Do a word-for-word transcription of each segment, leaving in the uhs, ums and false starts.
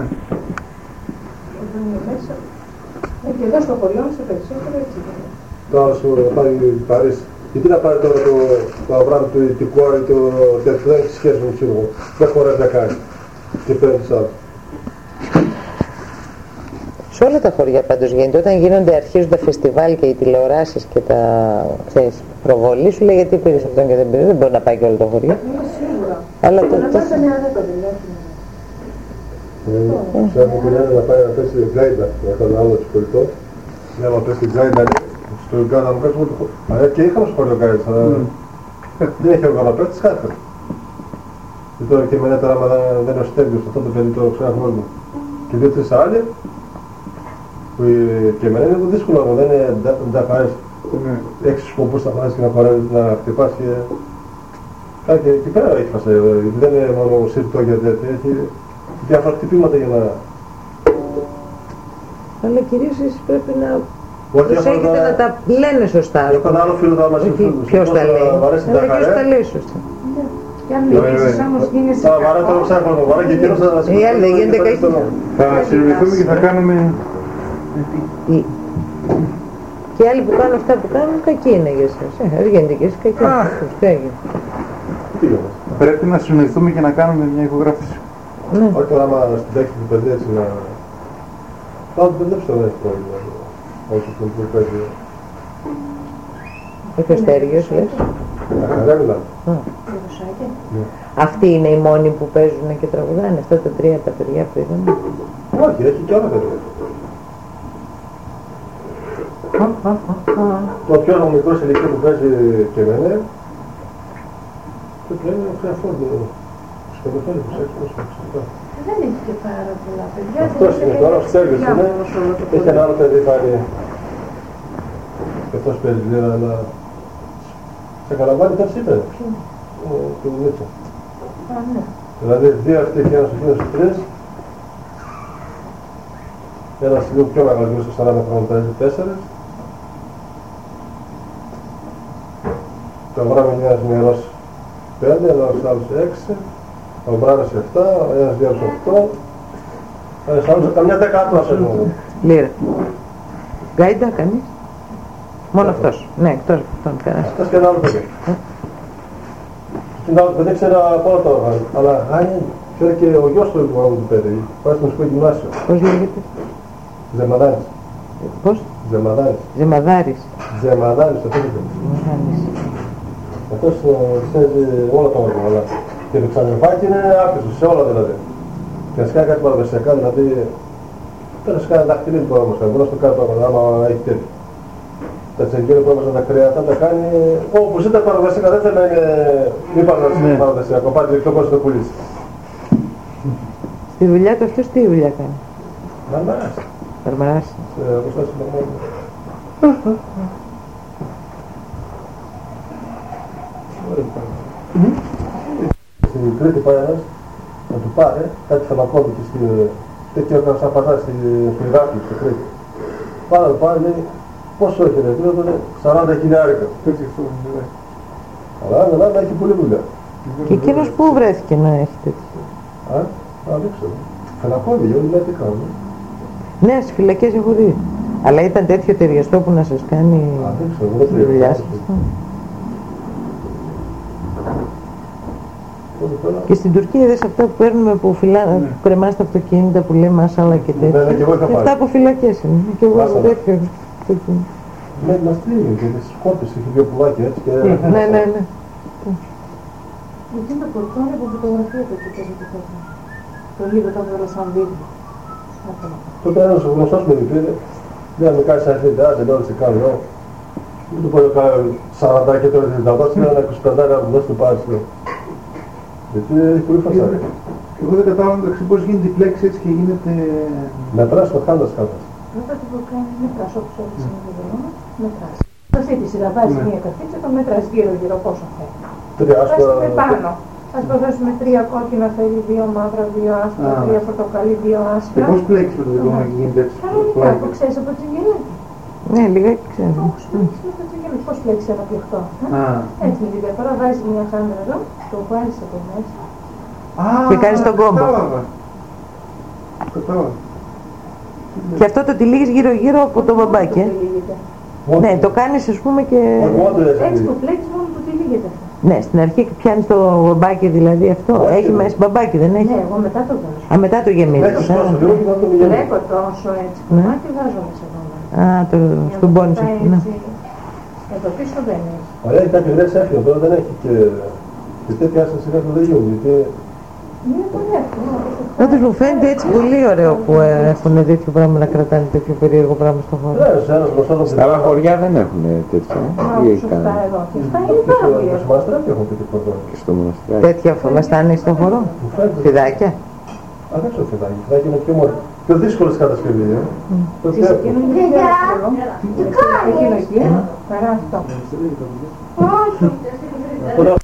Ναι. Και εδώ στο χωριό σε περισσότερο έτσι. Τώρα σου πάει Παρίσι. Γιατί να πάρει τώρα το, το Αβράμ του, την κόρη του, δεν έχει σχέση με τον σύλλογο. Δεν χωράει να κάνει. Και παίρνει τους άλλους. Σε όλα τα χωριά πάντως γίνεται. Όταν γίνονται, αρχίζουν τα φεστιβάλ και οι τηλεοράσεις και τα, ξέρεις, προβολή, σου λέει γιατί πήρες αυτόν και δεν πήρες. Δεν μπορεί να πάει και όλο το χωριό. Είναι σίγουρα. Αλλά το... Να πάει τα νέα δεν το δουλεύουν. Ξέρω που λένε να πάει να πέσει γκάιντα. Να έχω ένα άλλο πολιτό. Ναι, να πέσει γκάιντα. Στο γκάιντα να πέσει όλο το χωριό. Και είχαμε σχολείο γκάιντα. Δεν είχε ο γαλαπέτης, χάθηκαν. Και τώρα και μετά άμα δεν είναι ο Στέργιος, αυτό το παιδί το ξαναγνώριμα. Και δύο-τρεις άλλοι, που και εμένα είναι δύσκολο, δεν είναι, δεν τα πάρεις έξι σκοπούς να πάρεις και να χωρέσεις, να χτυπάς και... Κάτι εκεί πέρα έχει φασέ, δεν είναι μόνο συρτό για τέτοια, έχει διάφορα χτυπήματα για να... Αλλά κυρίως εσείς πρέπει να προσέχετε να τα λένε σωστά. Έχω ένα άλλο φίλο θα μας πει. Ποιος τα λέει, αλλά ποιος τα λέει σωστά. Και αν μιλήσεις όμως γίνεσαι κακό. Θα βαρά τώρα ψάχνω, το βαρά και εκείνος θα σας πει. Οι άλλοι δεν γίνεται κακή. Θα συνεργηθούμε και θα κάνουμε... Και οι άλλοι που κάνουν αυτά που κάνουν, κακοί είναι για εσάς. Δεν γίνεται και εσείς κακοί. Πρέπει να συνοηθούμε και να κάνουμε μια ηχογράφηση. Όχι τώρα άμα στην τέχνη του παιδί έτσι να... Θα το παιδεύσω δεν έχει πρόβλημα. Όσο τον που παίζει. Όχι ο Στέργιος λες. Χαρά μιλάμε. Αυτοί είναι οι μόνοι που παίζουν και τραγουδάνε, αυτά τα τρία τα παιδιά που είδαμε. Όχι, έχει και όλα παιδιά. Το πιο νομικός ηλικία που παίζει και εμένα, το πλέον είναι ο Χρεαφόρντο. Σκοτωθόνοι που ξέρεις πώς θα ξεφτά. Δεν έχει και πάρα πολλά παιδιά. Αυτός είναι τώρα, ο Στέργιος είναι, έχει ένα άλλο παιδί πάλι. Και αυτός παίζει λίγα, αλλά... Σε Καλαμβάνι πέρσι είπε, του Μίτσα. Δηλαδή δύο αυτοί και ένας εκείνος τρεις. Ένας λίγο πιο μεγάλος, στο σαράντα χρόνια παίζει τέσσερις. Το Αβράμι είναι ένας νερός πέντε, ένας άλλος έξι. Ο Μπράνος εφτά, ένας δύο οκτώ. Ένας άλλος καμιά δεκάτου ας πούμε. Λίρα. Γκάιντα κανείς. Μόνο αυτός. Ναι, εκτός από αυτόν κανένας. Αυτός και ένα άλλο παιδί. Στην άλλο παιδί ξέρω από όλα τα όργανα. Αλλά ξέρει και ο γιος του άλλου του παιδί. Πάει στο μουσικό γυμνάσιο. Πώς λέγεται? Ζεμαδάρης. Πώς? Ζεμαδάρης. Ζεμαδάρης. Ζεμαδάρης, αυτό είναι. Αυτός ξέρει όλα τα όργανα. Και το ξαδερφάκι είναι άπιστος, σε όλα δηλαδή. Και να σκάει κάτι παραδοσιακά, δηλαδή... Τώρα σκάει ένα δαχτυλίδι που όμως κάνει, μπορώ να στο κάτω άμα έχει τέτοιο. Τα τσεκίνη που έβαζαν τα κρέατα τα κάνει... Όπως ήταν παραδοσιακά, δεν θέλει να είναι... Μη παραδοσιακό, πάτε το κόσμο το πουλήσει. Στη δουλειά του αυτός τι δουλειά κάνει? Μαρμαράς. Μαρμαράς. Όπως θα συμπαρμάρει. Στην Κρήτη πάει ένας να του πάρει κάτι θελακώδικη στη... τέτοιο έκανε σαν πατά στη Ηράκλη, στη Κρήτη. Πάρα του πάρει, λέει, πόσο έχει ρε, τι λέει, σαράντα χιλιάρικα. Αλλά αν Ελλάδα έχει πολλή δουλειά. Και εκείνος πού βρέθηκε να έχει τέτοιο? Α, α, δεν ξέρω. Θελακώδη, όλοι λέει τι κάνουν. Ναι, στις φυλακές έχω δει. Αλλά ήταν τέτοιο ταιριαστό που να σας κάνει τη δουλειά σας. Και στην Τουρκία είδες αυτά που παίρνουμε που φυλά... κρεμάς τα αυτοκίνητα που λέει μάσαλα και τέτοια. Ναι, και εγώ είχα πάρει. Αυτά από φυλακές είναι. Και εγώ έχω τέτοιο. Ναι, μας τρίγει και τις σκότες, είχε δύο πουλάκια έτσι και... Ναι, ναι, ναι. Γιατί είναι το πορτόνι που φωτογραφία το κοιτάζει το θέμα. Το λίγο το έβαλα σαν βίντεο. Τότε ένας γνωστός με πήρε, λέει να με κάνεις ένα τριάντα, δεν λέω τι κάνω. Δεν του πω σαράντα και τώρα τριάντα, είναι ένα είκοσι πέντε που δεν του πάρεις. Γιατί έχει πολύ φασάρι. Εγώ δεν κατάλαβα μεταξύ πώς γίνεται η πλέξη έτσι και γίνεται... Μετράς το χάντας κάτω. Μετά τι που κάνει, μετράς όπως έφτιαξε με το δελώνα, μετράς. Θα ζήτηση να βάζεις μία καφίτσα, το μετράς γύρω-γύρω πόσο θέλει. Τρία άσπρα... Βάζεις πάνω. Ας προσθέσουμε τρία κόκκινα θέλει, δύο μαύρα, δύο άσπρα, τρία πορτοκαλί, δύο άσπρα. Και πώς πλέξεις με το δελώνα και γίνεται έτσι? Κανονικά, που ξέρεις από τι γίνεται. Ναι, λιγάκι ξέρω. Πώς πλέξεις με το τι γίνεται, πώς πλέξεις ένα πληκτό. Έτσι είναι η διαφορά, βάζεις μια χάντρα εδώ, το βάζεις από μέσα. Και κάνεις τον κόμπο. Κατάλαβα. Και αυτό το τυλίγεις γύρω-γύρω από το μπαμπάκι, ε. Ναι, το κάνεις ας πούμε και... Έτσι το πλέκεις μόνο το τυλίγεται. Ναι, στην αρχή πιάνεις το μπαμπάκι δηλαδή αυτό. Έχει μέσα μπαμπάκι, δεν έχει? Ναι, εγώ μετά το βάζω. Α, μετά το γεμίζεις. Α, Βλέπω τόσο έτσι κομμάτι, βάζω μέσα εδώ. α, το στουμπώνεις. Ναι. Εδώ πίσω δεν έχει. Αλλά έχει κάποιο γρές έφυγε, τώρα δεν έχει και... Και τέτοια άσταση κάτω δεν γίνουν, γιατί... Είναι πολύ εύκολο. Όντως μου φαίνεται έτσι πολύ ωραίο που ε, έχουν τέτοιο πράγμα να κρατάνε τέτοιο περίεργο πράγμα στο χώρο. Ναι, σε ένας γνωστός από Στα άλλα χωριά δεν έχουν τέτοια. Ή Άκουσα κάνουν. αυτά εδώ. Και αυτά είναι πάρα πολύ στο εύκολα. Μαστράκι έχουν τέτοιο κορδόνι. Και στο μοναστηράκι. Τέτοια μαστάνη στο χώρο. Μου φαίνεται. Φιδάκια. Α, δεν ξέρω φιδάκι. Φιδάκι είναι πιο μόνο. Πιο δύσκολες κατασκευή, ε. Το Της τι εκείνο είναι πιο εύκολο. Εκείνο εκεί, παρά αυτό. Τώρα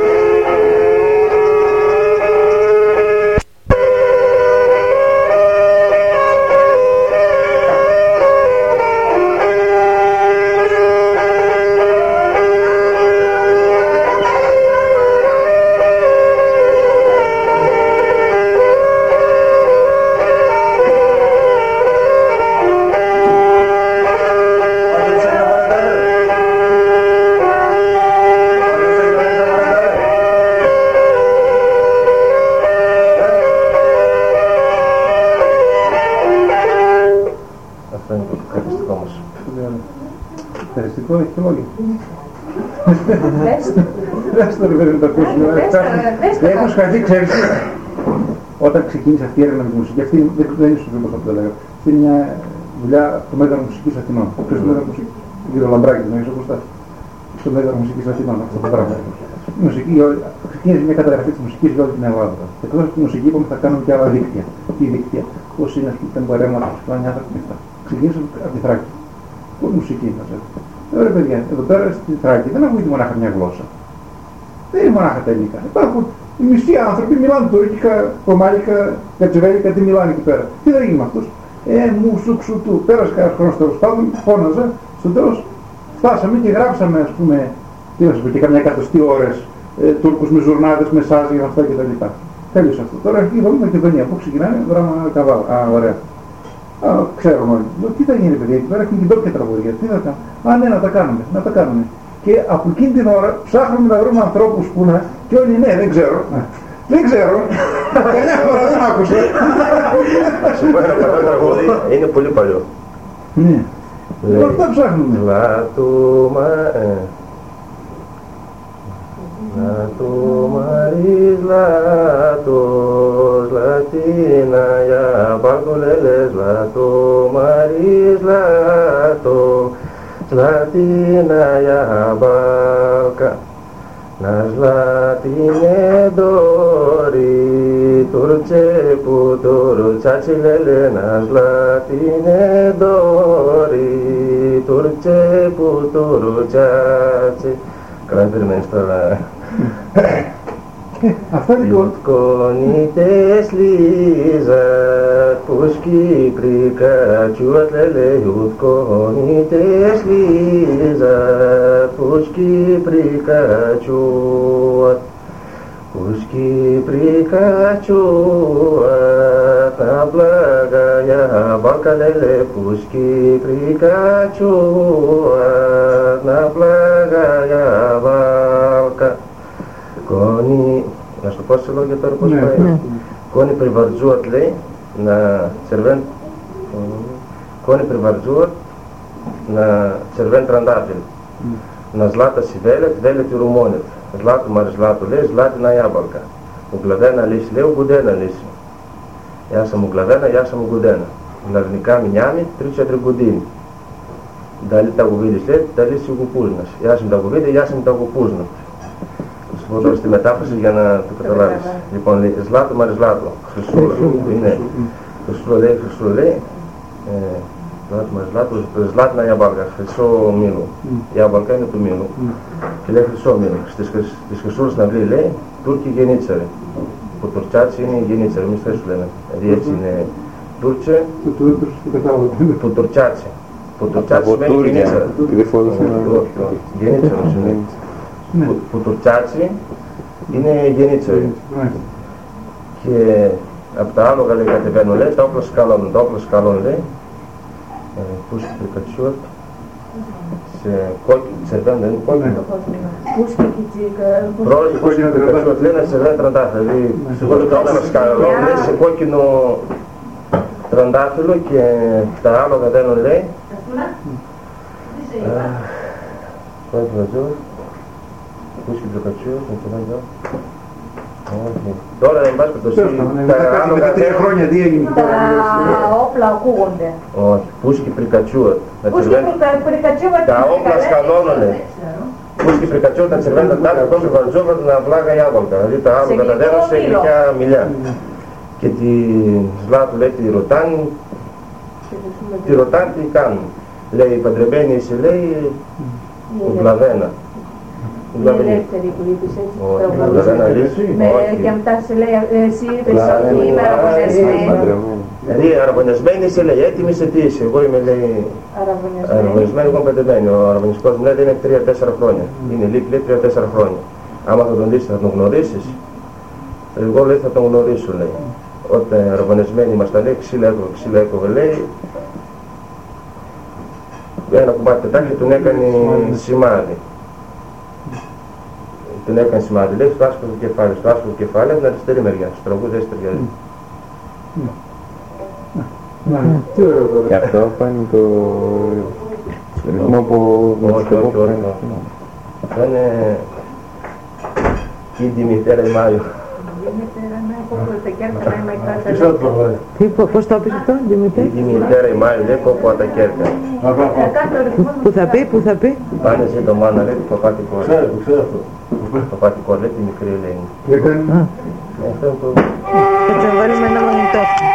Ευχαριστικό έχει και όλοι. Δες το. Δεν στο ρε παιδί να το ακούσουμε. Δες το, δες το. Έχω σχαθεί, ξέρεις. Όταν ξεκίνησε αυτή η έρευνα με τη μουσική, αυτή δεν ήσουν φίλος αυτό που έλεγα. Αυτή είναι μια δουλειά του Μέγαρο Μουσικής Αθηνών. Ξέρεις το Μέγαρο Μουσικής, τον κύριο Λαμπράκη, τον έχεις ακουστά. Στο Μέγαρο Μουσικής Αθηνών, αυτό το πράγμα. Η μουσική, ξεκίνησε μια καταγραφή της μουσικής για όλη την Ελλάδα. Εκτός από τη μουσική είπαμε θα κάνουμε και άλλα δίκτυα. Τι δίκτυα, πώς είναι αυτή τα παρέμματα που σπάνε άνθρωποι και αυτά. Ξεκίνησε από τη Θράκη. Πώς μουσική μας έτσι. Ωραία παιδιά, εδώ πέρα στη Θράκη δεν ακούγεται μονάχα μια γλώσσα. Δεν είναι μονάχα τα ελληνικά. Υπάρχουν οι μισοί άνθρωποι μιλάνε τουρκικά, κομμάλικα, κατσεβέλικα, τι μιλάνε εκεί πέρα. Τι θα γίνει με αυτούς? Ε, μου, σου, ξου, του. Πέρασε κάποιος χρόνος τέλος πάντων, φώναζα. Στο τέλος φτάσαμε και γράψαμε, ας πούμε, τι να σας πω, και καμιά εκατοστή ώρες ε, Τούρκους με ζουρνάδες, με σάζ για αυτά κτλ. Τέλειωσε αυτό. Τώρα εκεί εδώ Μακεδονία. Πού ξεκινάνε, δράμα καβάλ. Α, ωραία. Α, ξέρουμε όλοι. Λέω, τι θα γίνει παιδιά, εκεί πέρα έχουν και ντόπια τραγούδια. Τι θα κάνουμε? Α, ναι, να τα κάνουμε, να τα κάνουμε. Και από εκείνη την ώρα ψάχνουμε να βρούμε ανθρώπους που να... Και όλοι ναι, δεν ξέρω. Δεν ξέρω. Καμιά φορά δεν άκουσα. σου πω ένα παλιό τραγούδι, είναι πολύ παλιό. Ναι. Αυτά ψάχνουμε. Λατούμα, ε. Λατούμαρις λατός, λατίνα για μπαλκολέλες, λατούμαρις λατός, λατίνα για μπαλκα. Nas latine dori, turce putur cacilele, nas latine dori, turce putur caci. Καλά περιμένεις τώρα. Αυτά λοιπόν. Ιουτκονίτες λίζα, πως Κύπρικα τσουατ λέλε. Ιουτκονίτες λίζα, πως Κύπρικα τσουατ. Πως Κύπρικα τσουατ, τα πλάγα για μπάλκα λέλε. Πως Κύπρικα τσουατ, τα πλάγα για μπάλκα. Κόνη, να σου το πω σε λόγια τώρα πώς πάει. Κόνη Privarđuat λέει, να cerven, Κόνη Privarđuat, να cerven trandafil. Να ζλάτα σιβέλετ, βέλετ ρουμόνετ. Ζλάτου μαρ ζλάτου λέει, ζλάτη να ιάμπαλκα. Μου γκλαδένα λύση λέει, γκουντένα λύση. Ιάσα μου γκλαδένα, ιάσα μου γκουντένα. Λαρνικά μηνιάμι, τρίτσια τριγκουντίνη. Νταλή τα γουβίδης λέει, νταλή σιγουπούσνας. Ιάσα μου τα γουβίδη, ιάσα μου τα γουπούσνας. Θα σου πω τώρα στη μετάφραση για να το καταλάβεις. Λοιπόν, λέει, ζλάτο μαρ ζλάτο. Χρυσούλα, είναι. Χρυσούλα λέει, χρυσούλα λέει. Ζλάτο μαρ ζλάτο, ζλάτινα ιαμπάλκα, χρυσό μήλο. Η ιαμπάλκα είναι του μήλου. Και λέει χρυσό μήλο. Στις χρυσούλες στην Αγγλία λέει, Τούρκοι γενίτσαροι. Που τουρτσάτσι είναι γενίτσαροι, εμείς θέσεις σου λένε. Δηλαδή έτσι είναι Τούρτσε, που τουρτσάτσι. Που τουρτσάτσι σημαίνει γενίτσαροι. Γενίτσαροι σημαίνει. Που τουρτσάτσι είναι γενίτσαροι. Και από τα άλογα λέει κατεβαίνουν λέει, τα όπλα σκαλώνουν, τα όπλα σκαλώνουν λέει, πούσκι πρικατσιούτ, σε κόκκινο, τσερβέντα είναι κόκκινο. Πούσκι κιτσίκα. Πρόεδρε πούσκι πρικατσιούτ λέει, σε τσερβέντα τραντάφυλλο, δηλαδή τα όπλα σκαλώνουν λέει, σε κόκκινο τραντάφυλλο και τα άλογα κατεβαίνουν λέει. Πούσκι πρικατσιούτ, με τσερβέντα. Τώρα δεν πας το μετά τρία χρόνια τι έγινε. Τα όπλα ακούγονται. Όχι, πούσκι πρικατσιούτ. Πούσκι πρικατσιούτ. Τα όπλα σκαλώνονται. Πούσκι πρικατσιούτ, τα τσερβέντα τάφη, τόσο βαρτζόβα, να βλάγα ιάβολκα. Δηλαδή τα άλογα κατεβαίνουν σε γλυκιά μιλιά. Και τη Σλάτου λέει τη ρωτάνε, τη ρωτάνε τι κάνουν. Λέει παντρεμένη είσαι λέει, βλαβένα. Είναι ελεύθερη που είπες έτσι. Και μετά σε λέει εσύ είπες ότι είμαι αραβωνιασμένη. Δηλαδή αραβωνιασμένη είσαι λέει έτοιμη σε τι είσαι. Εγώ είμαι λέει αραβωνιασμένη, εγώ είμαι παντρεμένη. Ο αραβωνιασικός μου λέει είναι τρία τέσσερα χρόνια. Είναι λίγη λέει τρία τέσσερα χρόνια. Άμα θα τον δεις θα τον γνωρίσεις. Εγώ λέει θα τον γνωρίσω λέει. Όταν αραβωνιασμένοι ήμασταν λέει ξύλα έκοβε, ξύλα έκοβε λέει. Ένα κομμάτι πετάχει τον έκανε σημάδι. Την έκανε σημάδι, λέει, στο άσπρο το κεφάλι, στο άσπρο το κεφάλι, από την αριστερή μεριά, στο τραγούδι δεν ταιριάζει. Τι ωραίο τώρα. Και αυτό φάνει το ρυθμό που... Όχι, όχι, όχι. Αυτό είναι... Κίντι μητέρα η Μάιο. Πώς το είπες αυτό, Δημητρή? Κίντι μητέρα η Μάιο, λέει, κόπο τα κέρκα. Πού θα πει, πού θα πει? Πάνε εσύ το μάνα, λέει, το παπάτι κόρ. Ξέρω, ξέρω αυτό. Το παπάτι κόρ, λέει, τη μικρή Ελένη. Αυτό είναι το... Θα τσαβάλουμε ένα μαγνητόφωνο.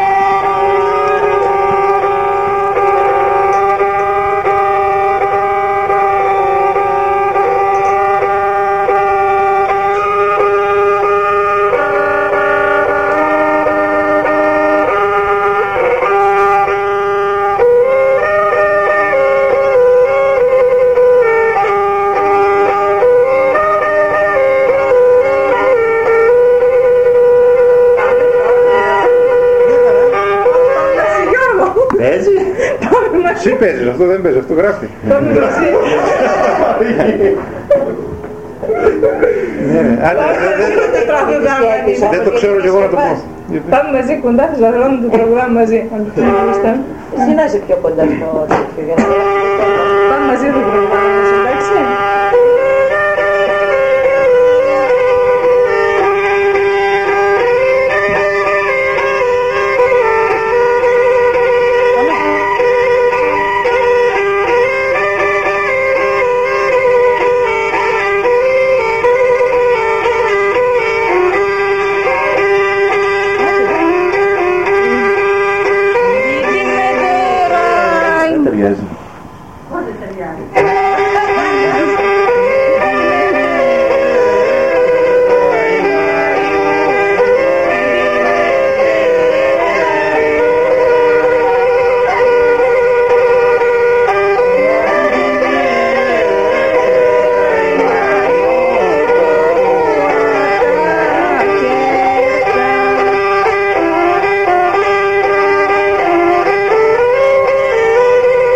Εσύ παίζεις, αυτό δεν παίζει, αυτό γράφει. Δεν το ξέρω κι εγώ να το πω. Πάμε μαζί κοντά, θα ζαλώνουμε το τραγουδάμε μαζί. Εσύ να είσαι πιο κοντά στο τέτοιο. Πάμε μαζί το τραγουδάμε μαζί, εντάξει.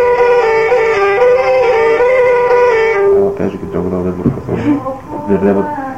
Μπερδεύω